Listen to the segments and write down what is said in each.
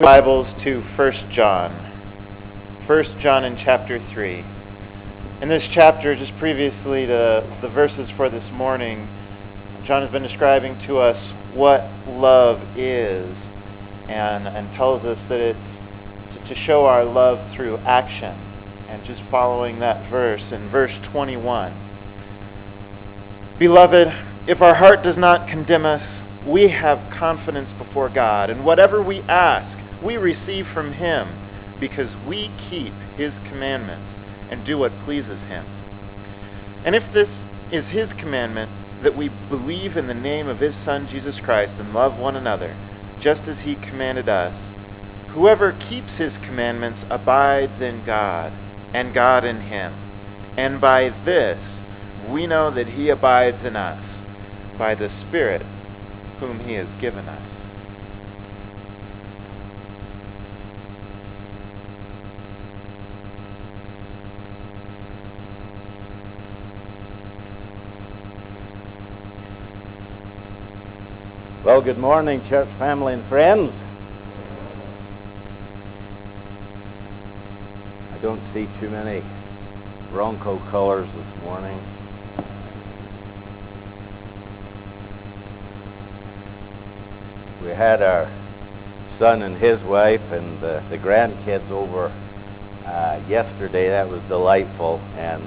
Bibles to 1 John. 1 John in chapter 3. In this chapter, just previously to the verses for this morning, John has been describing to us what love is and tells us that it's to show our love through action. And just following that verse, in verse 21, Beloved, if our heart does not condemn us, we have confidence before God, and whatever we ask, we receive from Him, because we keep His commandments and do what pleases Him. And if this is His commandment, that we believe in the name of His Son, Jesus Christ, and love one another, just as He commanded us, whoever keeps His commandments abides in God, and God in him. And by this we know that He abides in us, by the Spirit whom He has given us. Well, good morning, church family and friends. I don't see too many Bronco colors this morning. We had our son and his wife and the grandkids over yesterday. That was delightful. And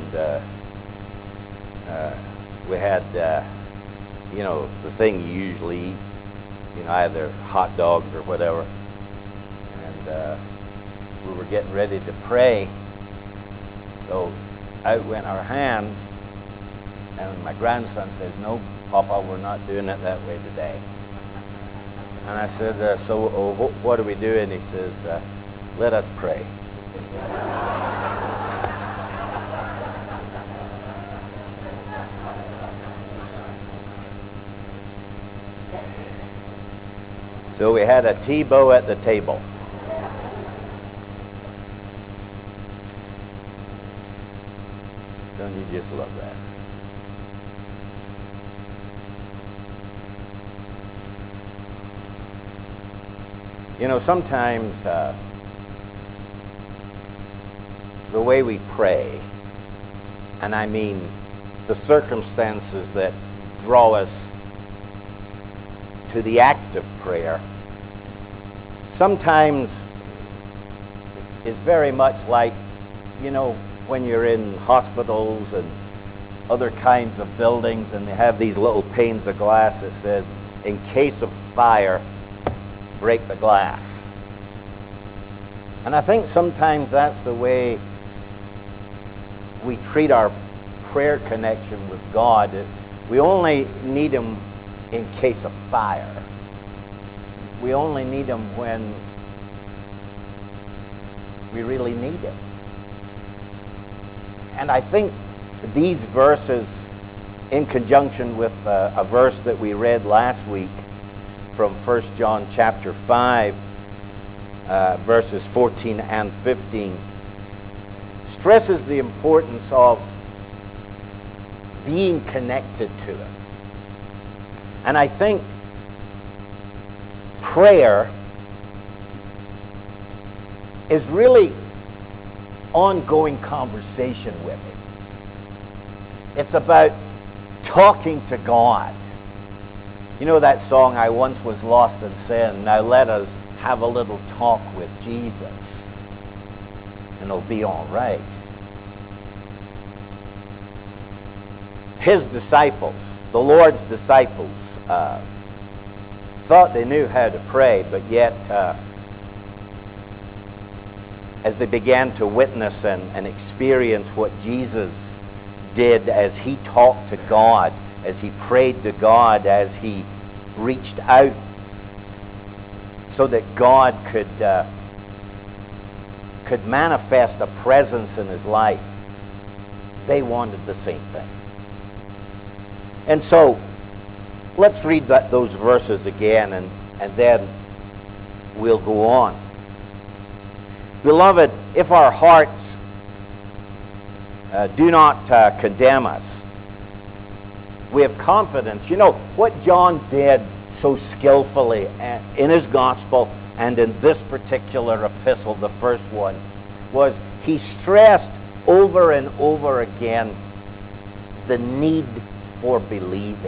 we had the thing you usually eat, either hot dogs or whatever. And we were getting ready to pray. So out went our hands, and my grandson says, "No, Papa, we're not doing it that way today." And I said, "So what do we do?" And he says, "Let us pray." So we had a Tebow at the table. Don't you just love that? Sometimes the way we pray, and I mean the circumstances that draw us to the act of prayer, sometimes is very much like, when you're in hospitals and other kinds of buildings and they have these little panes of glass that says, "In case of fire, break the glass." And I think sometimes that's the way we treat our prayer connection with God. We only need Him in case of fire. We only need Him when we really need Him. And I think these verses, in conjunction with a verse that we read last week from 1 John chapter 5, verses 14 and 15, stresses the importance of being connected to Him. And I think prayer is really ongoing conversation with Him. It's about talking to God. You know that song, "I once was lost in sin, now let us have a little talk with Jesus, and it'll be all right." His disciples, the Lord's disciples, thought they knew how to pray, but yet as they began to witness and experience what Jesus did as He talked to God, as He prayed to God, as He reached out so that God could manifest a presence in His life, they wanted the same thing. And so let's read those verses again, and then we'll go on. Beloved, if our hearts do not condemn us, we have confidence. What John did so skillfully in his gospel and in this particular epistle, the first one, was he stressed over and over again the need for believing.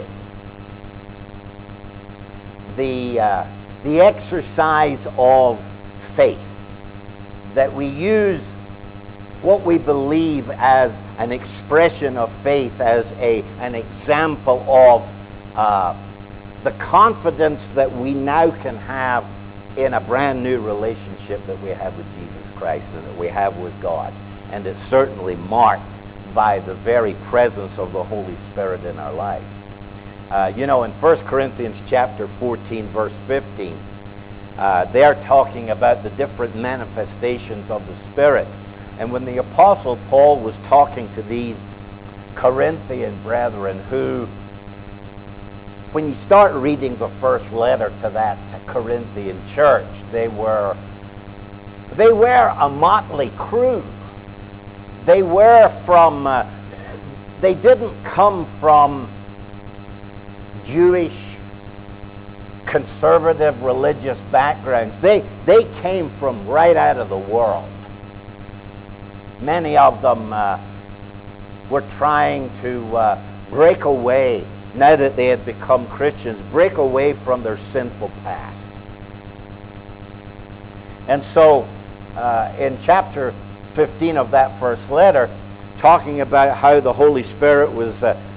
The exercise of faith, that we use what we believe as an expression of faith, as an example of the confidence that we now can have in a brand new relationship that we have with Jesus Christ and that we have with God. And it's certainly marked by the very presence of the Holy Spirit in our life. In 1 Corinthians chapter 14, verse 15, they're talking about the different manifestations of the Spirit. And when the Apostle Paul was talking to these Corinthian brethren who, when you start reading the first letter to that Corinthian church, they were a motley crew. They didn't come from Jewish conservative religious backgrounds. They came from right out of the world. Many of them were trying to break away, now that they had become Christians, break away from their sinful past. And so in chapter 15 of that first letter, talking about how the Holy Spirit was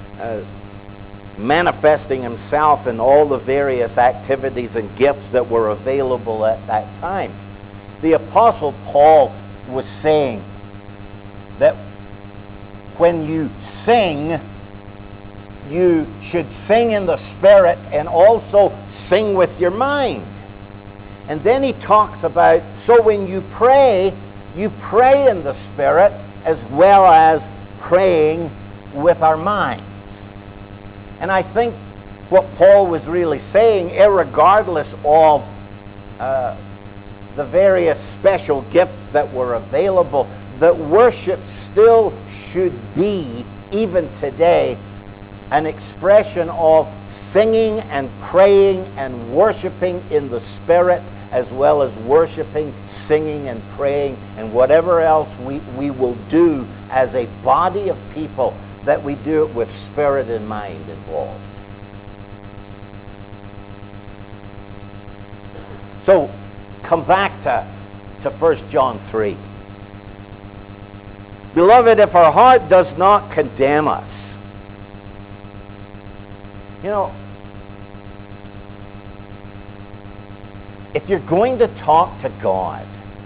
manifesting himself in all the various activities and gifts that were available at that time, the Apostle Paul was saying that when you sing, you should sing in the Spirit and also sing with your mind. And then he talks about, so when you pray in the Spirit as well as praying with our minds. And I think what Paul was really saying, irregardless of the various special gifts that were available, that worship still should be, even today, an expression of singing and praying and worshiping in the Spirit, as well as worshiping, singing, and praying, and whatever else we will do as a body of people, that we do it with spirit and mind involved. So, come back to 1 John 3. Beloved, if our heart does not condemn us, if you're going to talk to God,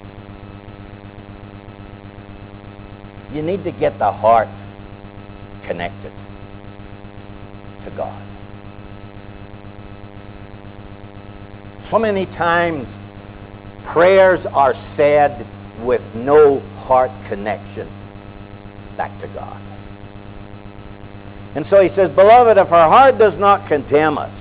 you need to get the heart connected to God. So many times, prayers are said with no heart connection back to God. And so he says, beloved, if our heart does not condemn us,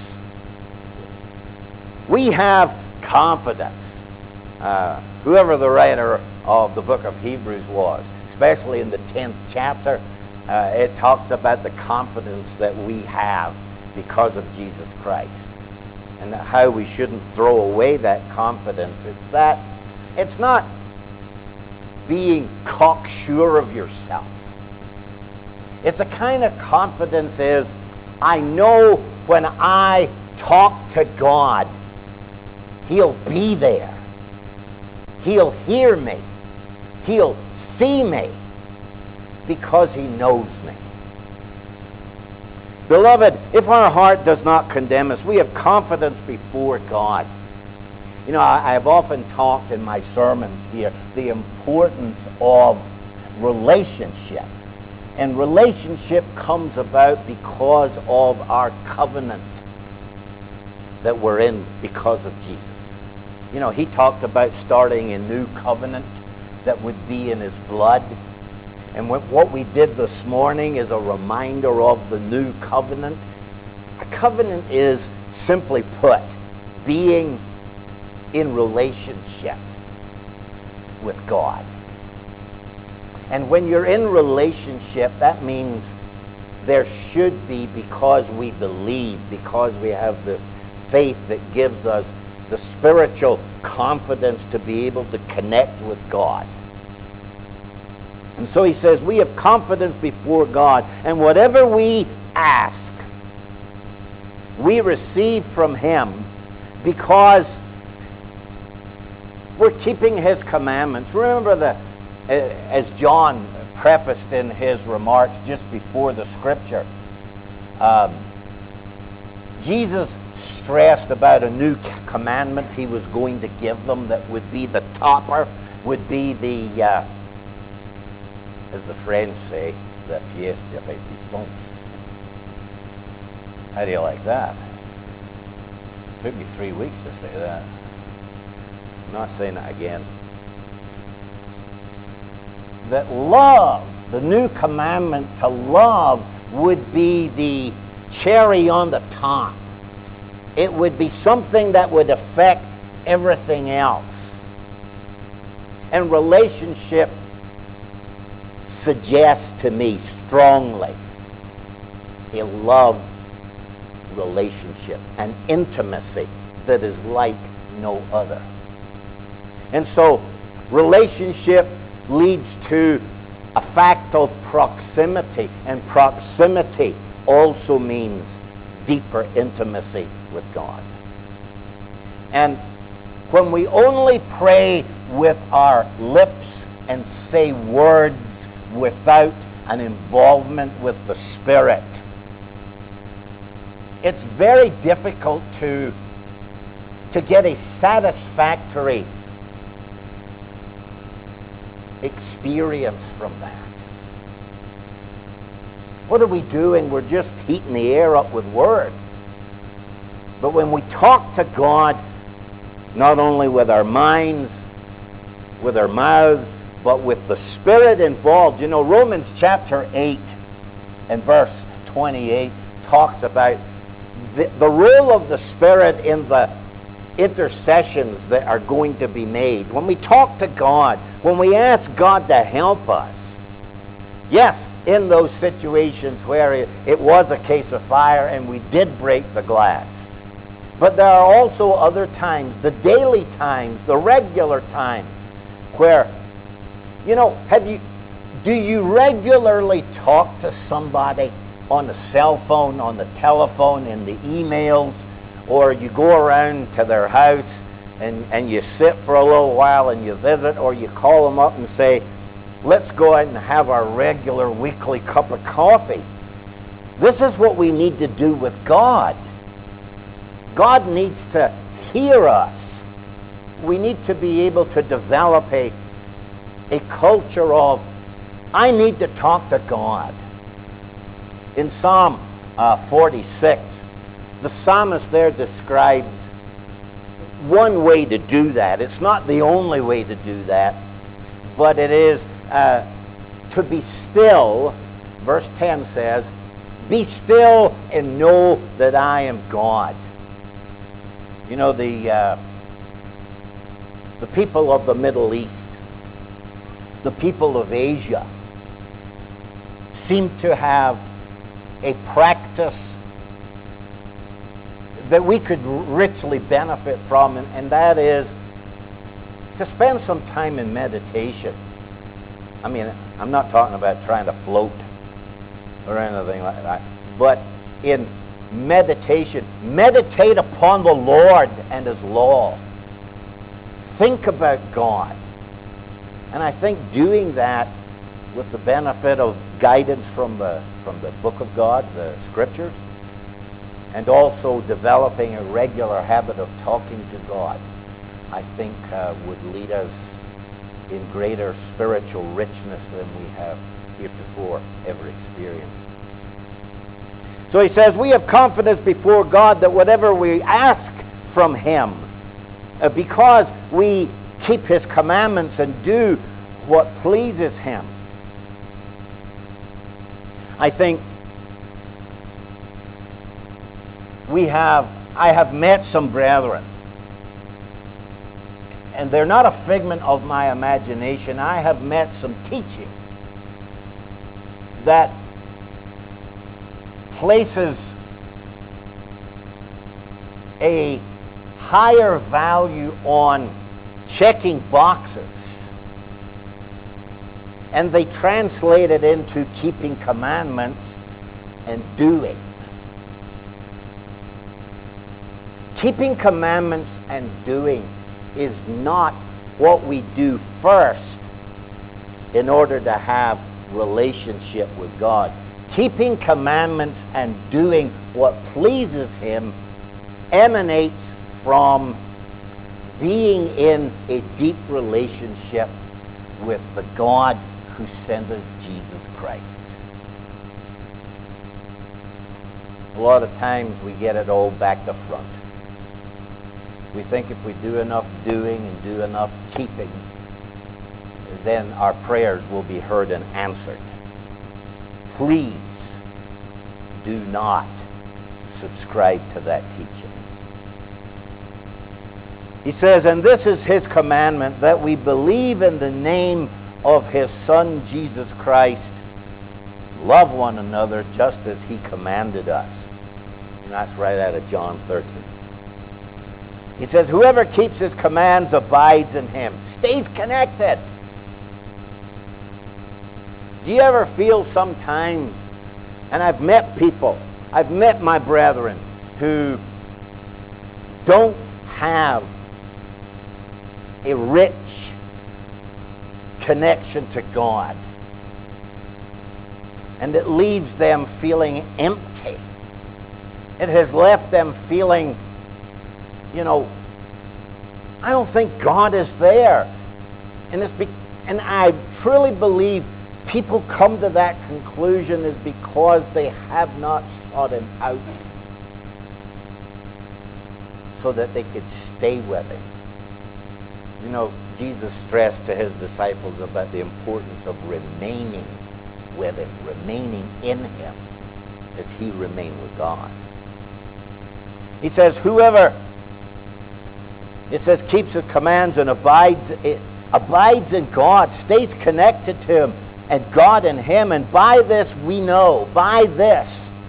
we have confidence. Whoever the writer of the book of Hebrews was, especially in the 10th chapter, it talks about the confidence that we have because of Jesus Christ, and how we shouldn't throw away that confidence. It's not being cocksure of yourself. It's a kind of confidence is, I know when I talk to God, He'll be there. He'll hear me. He'll see me because He knows me. Beloved, if our heart does not condemn us, we have confidence before God. I've often talked in my sermons here the importance of relationship. And relationship comes about because of our covenant that we're in because of Jesus. He talked about starting a new covenant that would be in His blood. And what we did this morning is a reminder of the new covenant. A covenant is, simply put, being in relationship with God. And when you're in relationship, that means there should be, because we believe, because we have the faith that gives us the spiritual confidence to be able to connect with God. And so he says, we have confidence before God, and whatever we ask, we receive from him because we're keeping his commandments. Remember, as John prefaced in his remarks just before the scripture, Jesus stressed about a new commandment he was going to give them that would be the topper, would be the, as the French say, the pièce de résistance. How do you like that? It took me 3 weeks to say that. I'm not saying that again. That love, the new commandment to love, would be the cherry on the top. It would be something that would affect everything else. And relationship suggests to me strongly a love relationship, an intimacy that is like no other. And so relationship leads to a fact of proximity, and proximity also means deeper intimacy with God. And when we only pray with our lips and say words without an involvement with the Spirit, it's very difficult to get a satisfactory experience from that. What are we doing? We're just heating the air up with words. But when we talk to God, not only with our minds, with our mouths, but with the Spirit involved. You know, Romans chapter 8 and verse 28 talks about the role of the Spirit in the intercessions that are going to be made. When we talk to God, when we ask God to help us, yes, in those situations where it was a case of fire and we did break the glass, but there are also other times, the daily times, the regular times, where, you know, do you regularly talk to somebody on the cell phone, on the telephone, in the emails, or you go around to their house and you sit for a little while and you visit, or you call them up and say, let's go out and have our regular weekly cup of coffee? This is what we need to do with God. God needs to hear us. We need to be able to develop a culture of, I need to talk to God. In Psalm 46, the psalmist there describes one way to do that. It's not the only way to do that, but it is to be still. Verse 10 says, be still and know that I am God. You know, the people of the Middle East, the people of Asia, seem to have a practice that we could richly benefit from, and that is to spend some time in meditation. I mean, I'm not talking about trying to float or anything like that, but in meditation, meditate upon the Lord and His law. Think about God. And I think doing that with the benefit of guidance from the book of God, the Scriptures, and also developing a regular habit of talking to God, I think would lead us in greater spiritual richness than we have heretofore ever experienced. So he says, we have confidence before God that whatever we ask from Him, because we keep His commandments and do what pleases Him. I think I have met some brethren, and they're not a figment of my imagination. I have met some teaching that places a higher value on checking boxes, and they translate it into keeping commandments and doing. Keeping commandments and doing is not what we do first in order to have relationship with God. Keeping commandments and doing what pleases Him emanates from being in a deep relationship with the God who sent us Jesus Christ. A lot of times we get it all back to front. We think if we do enough doing and do enough keeping, then our prayers will be heard and answered. Please do not subscribe to that teaching. He says, and this is His commandment, that we believe in the name of His Son, Jesus Christ, love one another just as He commanded us. And that's right out of John 13. He says, whoever keeps His commands abides in Him, stays connected. Do you ever feel sometimes, and I've met people, I've met my brethren who don't have a rich connection to God, and it leaves them feeling empty. It has left them feeling, I don't think God is there. And I truly believe people come to that conclusion is because they have not sought Him out so that they could stay with Him. Jesus stressed to His disciples about the importance of remaining with Him, remaining in Him as He remained with God. He says, keeps His commands and abides in God, stays connected to Him, and God in Him. And by this we know, by this,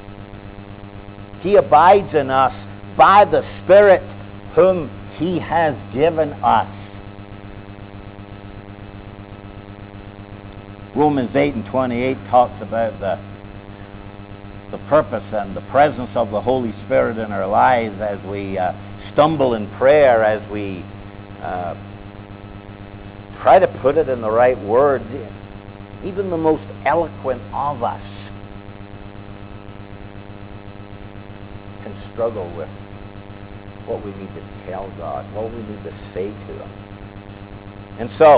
He abides in us by the Spirit whom He has given us. Romans 8:28 talks about the purpose and the presence of the Holy Spirit in our lives as we stumble in prayer, as we try to put it in the right words. Even the most eloquent of us can struggle with what we need to tell God, what we need to say to Him. And so,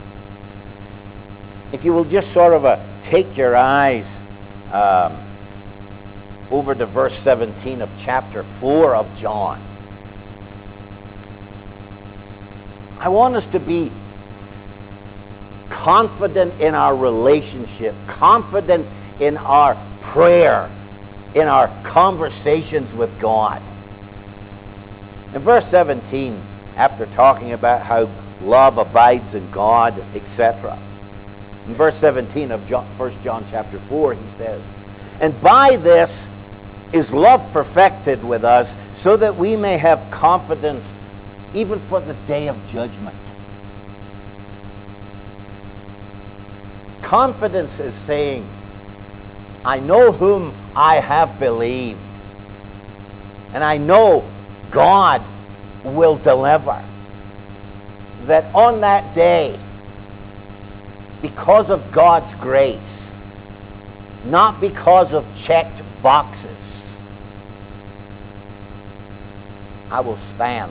if you will just sort of take your eyes over to verse 17 of chapter 4 of John. I want us to be confident in our relationship, confident in our prayer, in our conversations with God. In verse 17, after talking about how love abides in God, etc., in verse 17 of 1 John chapter 4, he says, and by this is love perfected with us, so that we may have confidence even for the day of judgment. Confidence is saying, I know whom I have believed, and I know God will deliver. That on that day, because of God's grace, not because of checked boxes, I will stand,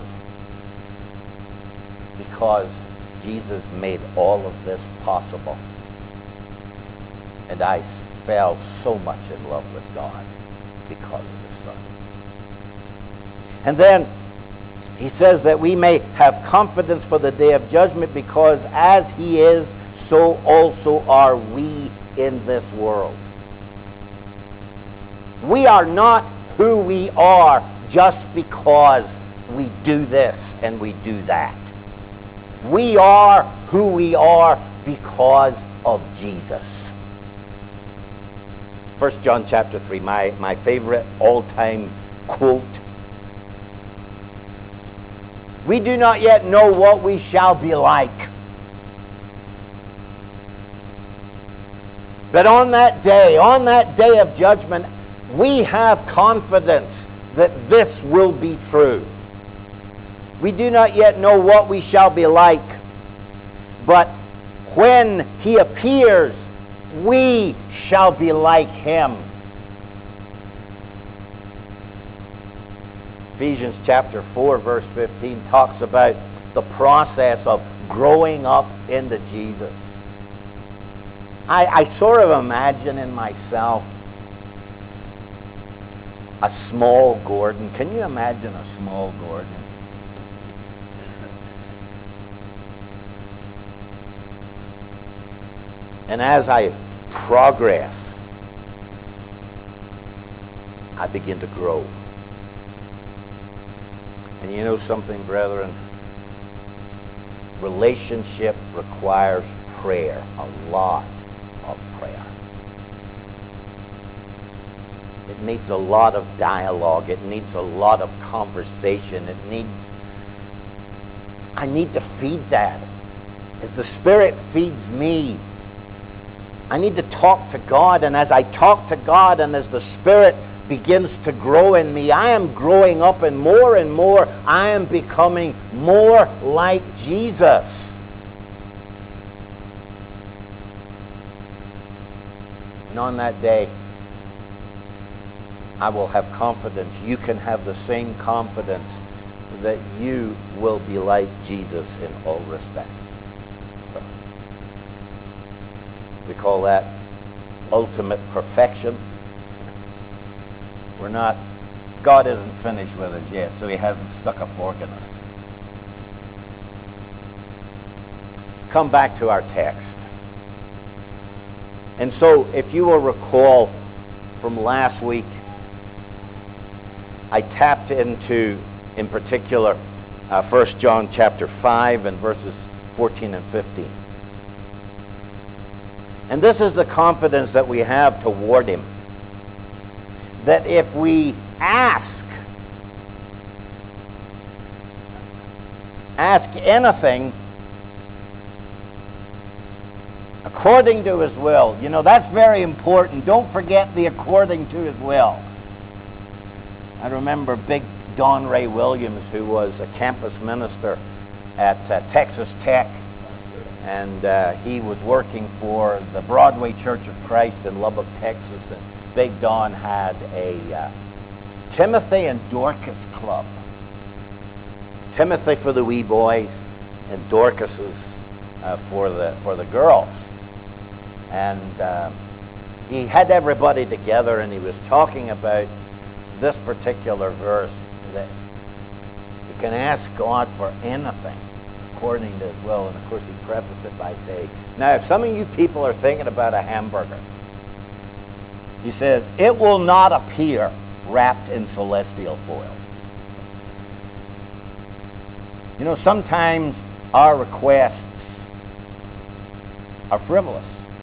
because Jesus made all of this possible. And I fell so much in love with God because of the Son. And then he says that we may have confidence for the day of judgment, because as He is, so also are we in this world. We are not who we are just because we do this and we do that. We are who we are because of Jesus. 1 John chapter 3, my favorite all-time quote. We do not yet know what we shall be like. But on that day of judgment, we have confidence that this will be true. We do not yet know what we shall be like, but when he appears, we shall be like him. Ephesians chapter 4, verse 15 talks about the process of growing up into Jesus. I sort of imagine in myself a small Gordon. Can you imagine a small Gordon? And as I progress, I begin to grow. And you know something, brethren? Relationship requires prayer, a lot of prayer. It needs a lot of dialogue. It needs a lot of conversation. I need to feed that. As the Spirit feeds me, I need to talk to God, and as I talk to God and as the Spirit begins to grow in me, I am growing up, and more I am becoming more like Jesus. And on that day, I will have confidence. You can have the same confidence that you will be like Jesus in all respects. We call that ultimate perfection. God isn't finished with us yet, so he hasn't stuck a fork in us. Come back to our text. And so, if you will recall from last week, I tapped into, in particular, 1 John chapter 5 and verses 14 and 15. And this is the confidence that we have toward him. That if we ask anything according to his will. You know, that's very important. Don't forget the according to his will. I remember Big Don Ray Williams, who was a campus minister at Texas Tech, and he was working for the Broadway Church of Christ in Lubbock, Texas, and Big Don had a Timothy and Dorcas club. Timothy for the wee boys, and Dorcas for the girls. And he had everybody together, and he was talking about this particular verse, that you can ask God for anything according to his will. And of course he prefaced it by saying, now if some of you people are thinking about a hamburger, he says, it will not appear wrapped in celestial foil. You know, sometimes our requests are frivolous.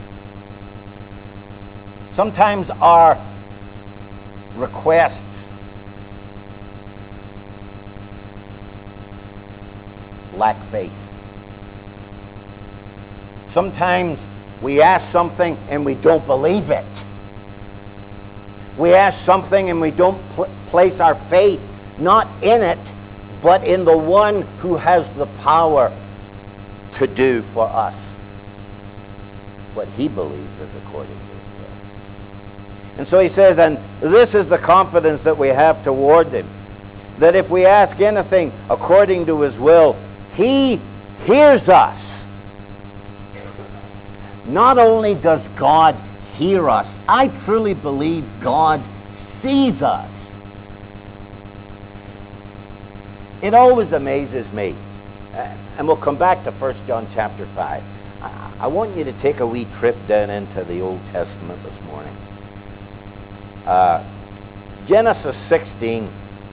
Sometimes our requests lack faith. Sometimes we ask something and we don't believe it. We ask something and we don't place our faith not in it, but in the one who has the power to do for us what he believes is according to his will. And so he says, and this is the confidence that we have toward him, that if we ask anything according to his will, he hears us. Not only does God hear us, I truly believe God sees us. It always amazes me, and we'll come back to 1 John chapter 5. I want you to take a wee trip down into the Old Testament this morning. Genesis 16.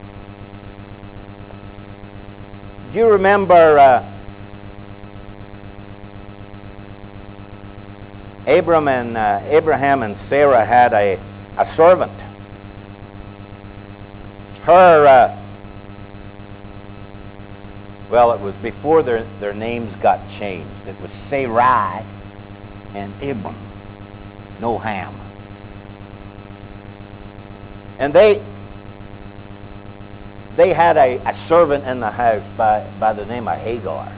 Do you remember Abraham and Sarah had a servant. Her Well, it was before their names got changed. It was Sarai and Abram, no Ham. And they had a servant in the house by the name of Hagar.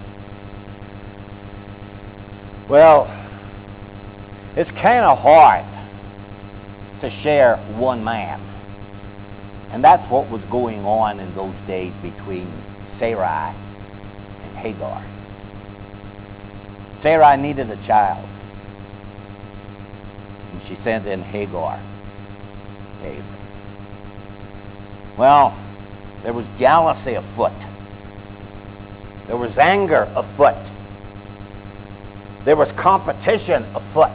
Well, it's kind of hard to share one man. And that's what was going on in those days between Sarai and Hagar. Sarai needed a child. And she sent in Hagar to Abram. Well, there was jealousy afoot. There was anger afoot. There was competition afoot.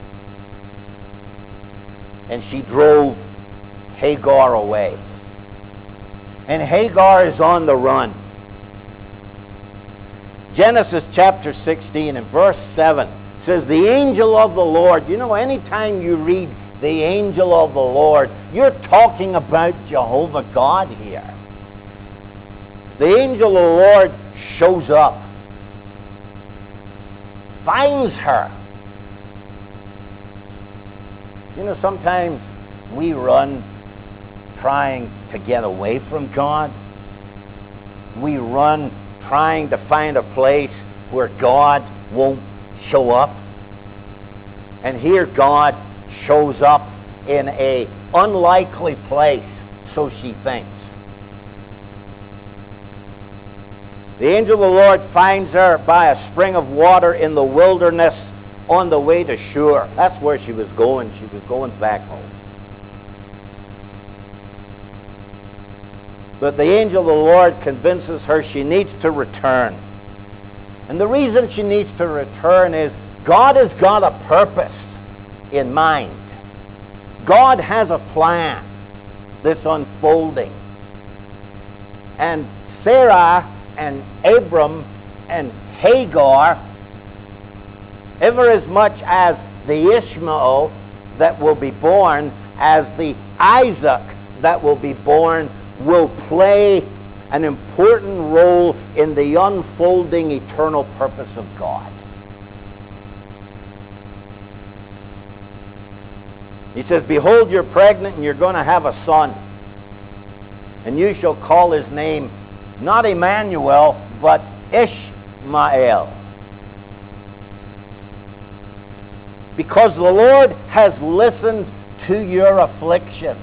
And she drove Hagar away. And Hagar is on the run. Genesis chapter 16 and verse 7 says, the angel of the Lord. You know, anytime you read the angel of the Lord, you're talking about Jehovah God here. The angel of the Lord shows up, finds her. You know, sometimes we run trying to get away from God. We run trying to find a place where God won't show up. And here God shows up in an unlikely place, so she thinks. The angel of the Lord finds her by a spring of water in the wilderness on the way to Shur. That's where she was going. She was going back home. But the angel of the Lord convinces her she needs to return. And the reason she needs to return is God has got a purpose in mind. God has a plan that's unfolding. And Sarah and Abram and Hagar, ever as much as the Ishmael that will be born, as the Isaac that will be born, will play an important role in the unfolding eternal purpose of God. He says, behold, you're pregnant and you're going to have a son. And you shall call his name not Emmanuel, but Ishmael. Because the Lord has listened to your affliction.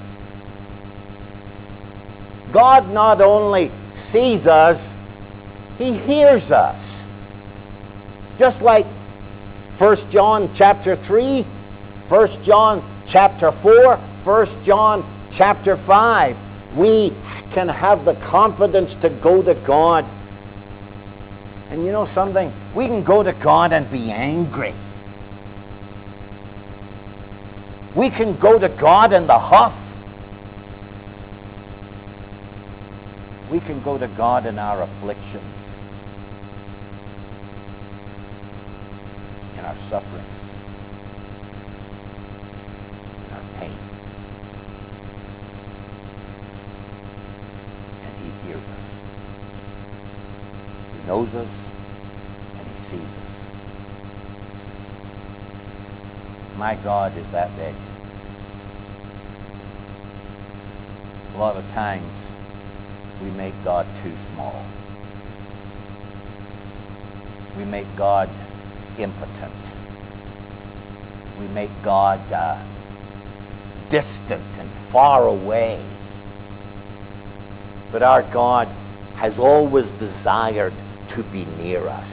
God not only sees us, he hears us. Just like 1 John chapter 3, 1 John chapter 4, 1 John chapter 5. We can have the confidence to go to God. And you know something? We can go to God and be angry. We can go to God in the huff. We can go to God in our afflictions, in our suffering, in our pain. And he hears us. He knows us, and he sees us. My God is that big. A lot of times, we make God too small. We make God impotent. We make God distant and far away. But our God has always desired to be near us,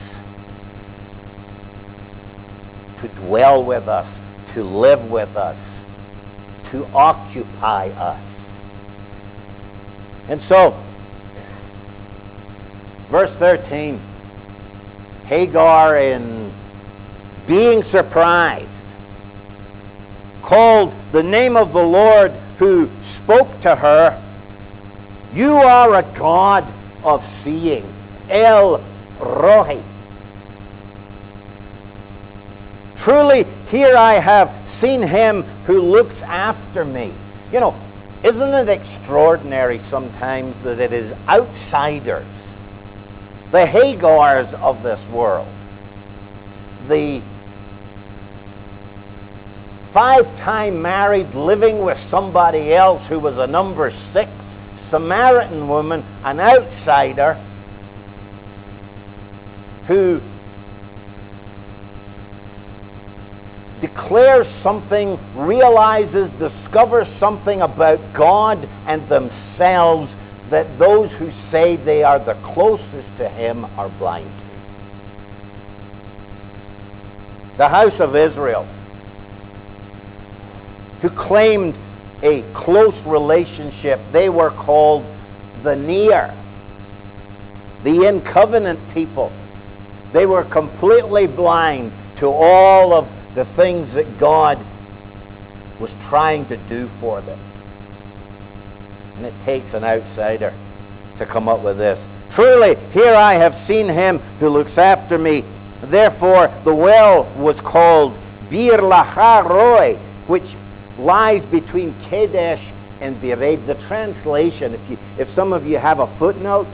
to dwell with us, to live with us, to occupy us. And so, verse 13, Hagar, in being surprised, called the name of the Lord who spoke to her, you are a God of seeing, El Rohi. Truly, here I have seen him who looks after me. You know, isn't it extraordinary sometimes that it is outsiders the Hagars of this world, the 5-time married, living with somebody else who was a number 6 Samaritan woman, an outsider, who declares something, realizes, discovers something about God and themselves that those who say they are the closest to Him are blind to. The house of Israel, who claimed a close relationship, they were called the near, the in-covenant people. They were completely blind to all of the things that God was trying to do for them. And it takes an outsider to come up with this. Truly, here I have seen him who looks after me. Therefore, the well was called Bir Lahai Roi, which lies between Kadesh and Bered. The translation, if some of you have a footnote,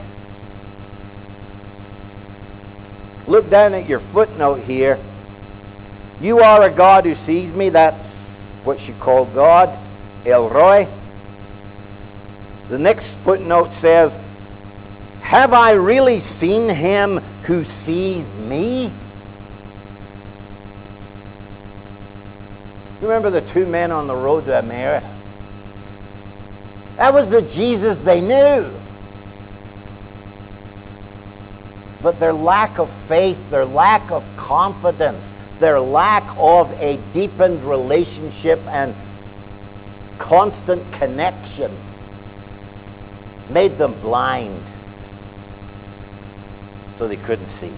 look down at your footnote here. You are a God who sees me. That's what she called God, El Roi. The next footnote says, have I really seen him who sees me? You remember the 2 men on the road to Emmaus? That was the Jesus they knew. But their lack of faith, their lack of confidence, their lack of a deepened relationship and constant connection made them blind, so they couldn't see.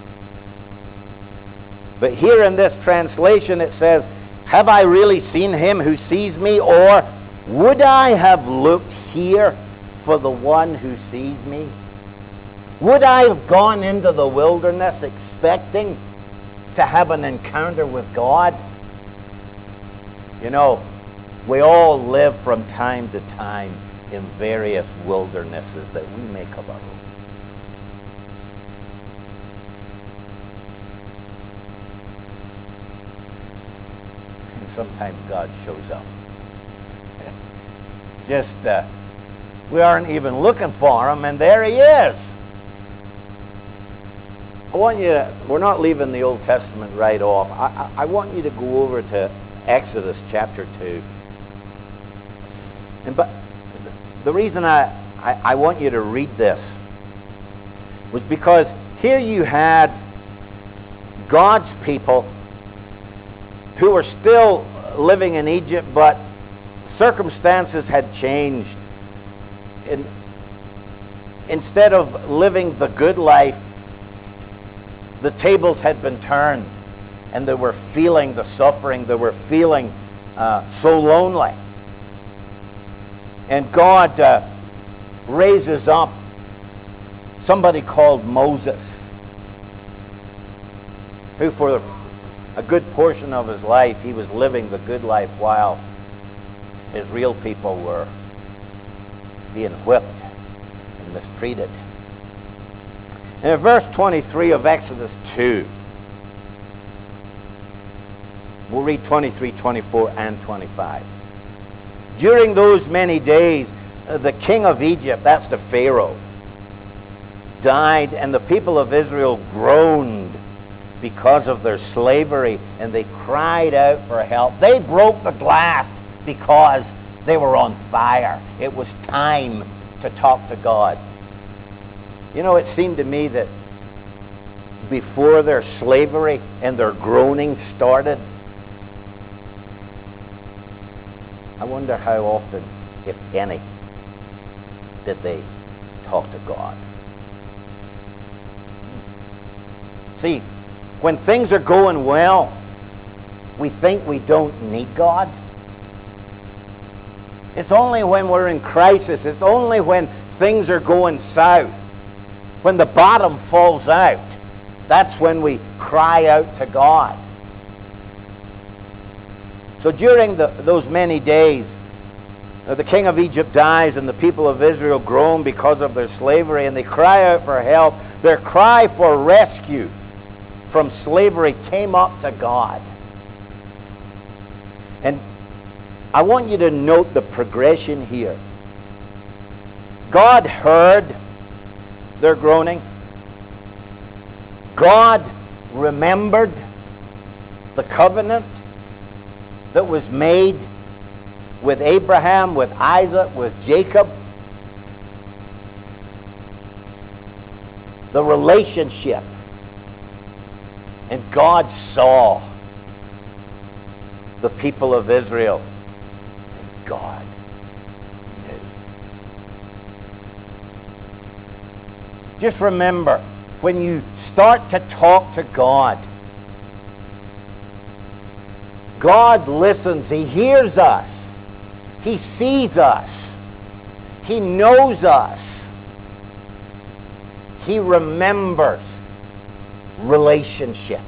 But here in this translation it says, have I really seen him who sees me? Or would I have looked here for the one who sees me? Would I have gone into the wilderness expecting to have an encounter with God? You know, we all live from time to time in various wildernesses that we make of our own. And sometimes God shows up. We aren't even looking for him, and there he is. We're not leaving the Old Testament right off. I want you to go over to Exodus chapter 2. But the reason I want you to read this was because here you had God's people who were still living in Egypt, but circumstances had changed. Instead of living the good life, the tables had been turned, and they were feeling the suffering. They were feeling so lonely. And God raises up somebody called Moses, who for a good portion of his life, he was living the good life while his real people were being whipped and mistreated. And in verse 23 of Exodus 2, we'll read 23, 24, and 25. During those many days, the king of Egypt, that's the Pharaoh, died, and the people of Israel groaned because of their slavery, and they cried out for help. They broke the glass because they were on fire. It was time to talk to God. You know, it seemed to me that before their slavery and their groaning started, I wonder how often, if any, did they talk to God. See, when things are going well, we think we don't need God. It's only when we're in crisis, it's only when things are going south, when the bottom falls out, that's when we cry out to God. So during those many days, the king of Egypt dies, and the people of Israel groan because of their slavery, and they cry out for help. Their cry for rescue from slavery came up to God. And I want you to note the progression here. God heard their groaning. God remembered the covenant that was made with Abraham, with Isaac, with Jacob. The relationship. And God saw the people of Israel. And God knew. Just remember, when you start to talk to God, God listens. He hears us. He sees us. He knows us. He remembers relationships.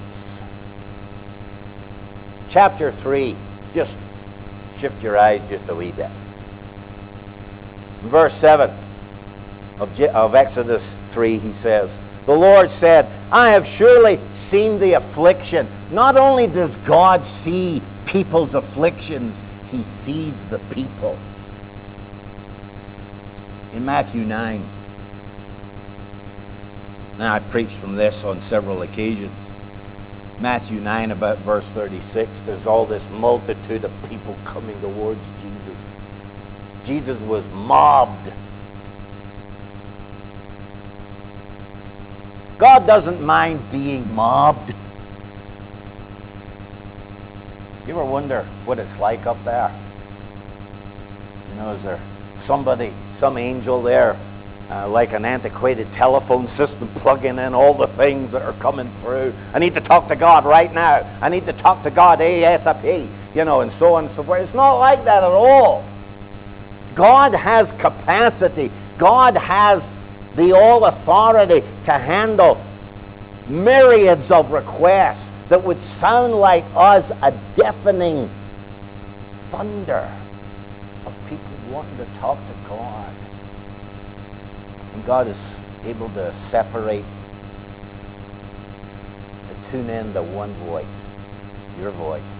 Chapter 3, just shift your eyes just a wee bit. Verse 7 of Exodus 3, he says, the Lord said, I have surely seen the affliction. Not only does God see people's afflictions, he sees the people. In Matthew 9, now I preached from this on several occasions. Matthew 9, about verse 36, there's all this multitude of people coming towards Jesus. Jesus was mobbed. God doesn't mind being mobbed. You ever wonder what it's like up there? You know, is there somebody, some angel there, like an antiquated telephone system, plugging in all the things that are coming through? I need to talk to God right now. I need to talk to God ASAP, you know, and so on and so forth. It's not like that at all. God has capacity. God has the all authority to handle myriads of requests that would sound like us a deafening thunder of people wanting to talk to God. And God is able to separate, to tune in to one voice, your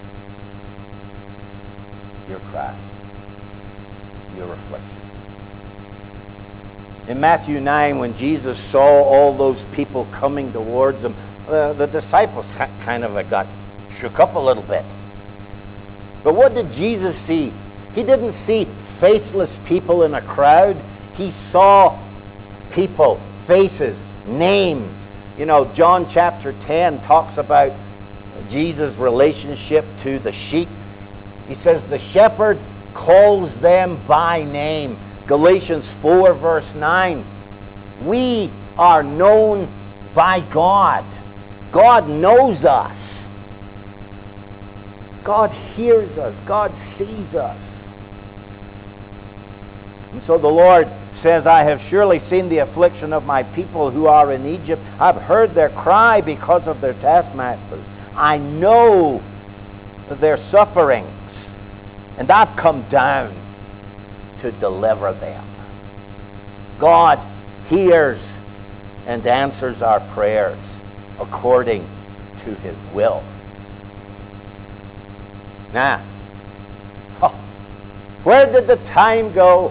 cry, your affliction. In Matthew 9, when Jesus saw all those people coming towards him, the disciples kind of got shook up a little bit. But what did Jesus see? He didn't see faceless people in a crowd. He saw people, faces, names. You know, John chapter 10 talks about Jesus' relationship to the sheep. He says the shepherd calls them by name. Galatians 4 verse 9. We are known by God. God knows us. God hears us. God sees us. And so the Lord says, I have surely seen the affliction of my people who are in Egypt. I've heard their cry because of their taskmasters. I know their sufferings. And I've come down to deliver them. God hears and answers our prayers according to his will. Now, where did the time go?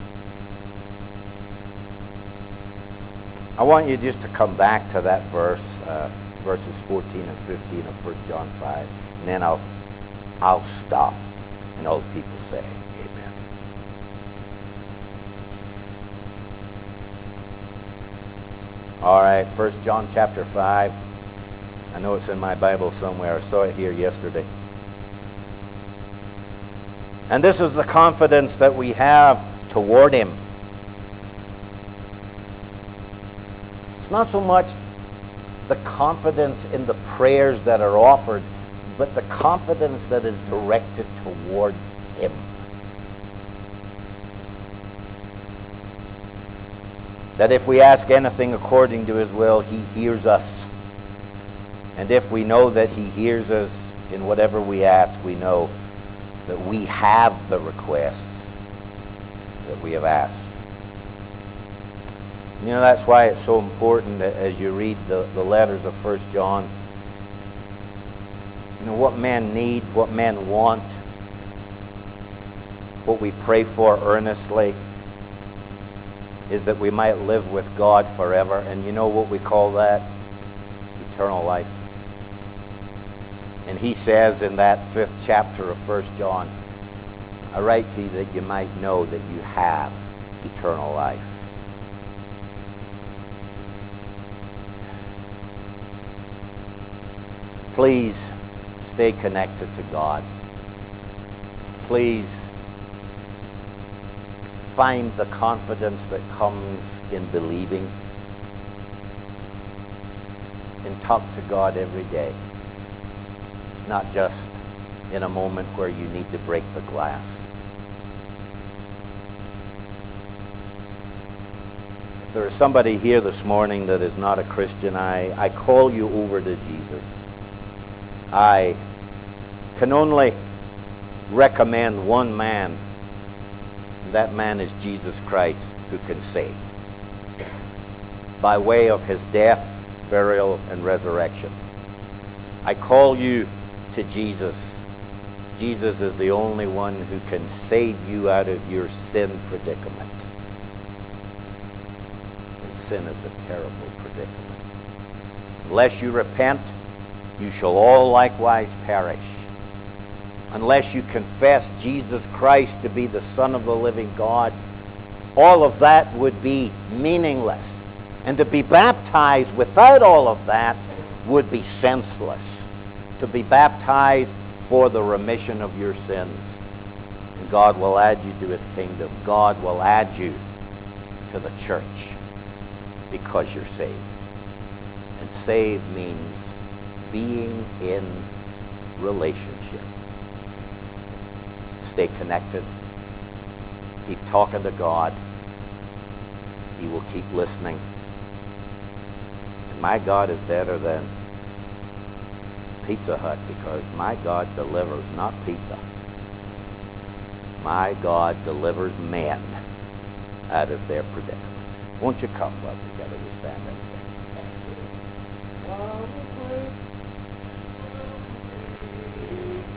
I want you just to come back to that verse, verses 14 and 15 of 1 John 5, and then I'll stop, and all the people say, amen. All right, 1 John chapter 5. I know it's in my Bible somewhere. I saw it here yesterday. And this is the confidence that we have toward him. It's not so much the confidence in the prayers that are offered, but the confidence that is directed towards him. That if we ask anything according to his will, he hears us. And if we know that he hears us in whatever we ask, we know that we have the requests that we have asked. You know, that's why it's so important that as you read the letters of 1 John, you know, what men need, what men want, what we pray for earnestly is that we might live with God forever. And you know what we call that? Eternal life. And he says in that 5th chapter of 1 John, I write to you that you might know that you have eternal life. Please stay connected to God. Please find the confidence that comes in believing. And talk to God every day. Not just in a moment where you need to break the glass. If there is somebody here this morning that is not a Christian, I call you over to Jesus. I can only recommend one man. That man is Jesus Christ, who can save. By way of his death, burial, and resurrection. I call you to Jesus. Jesus is the only one who can save you out of your sin predicament. And sin is a terrible predicament. Unless you repent, you shall all likewise perish. Unless you confess Jesus Christ to be the Son of the living God, all of that would be meaningless. And to be baptized without all of that would be senseless. To be baptized for the remission of your sins. And God will add you to his kingdom. God will add you to the church because you're saved. And saved means being in relationship. Stay connected. Keep talking to God. He will keep listening. And my God is better than Pizza Hut, because my God delivers, not pizza. My God delivers men out of their predicament. Won't you come, love, together we stand and sing.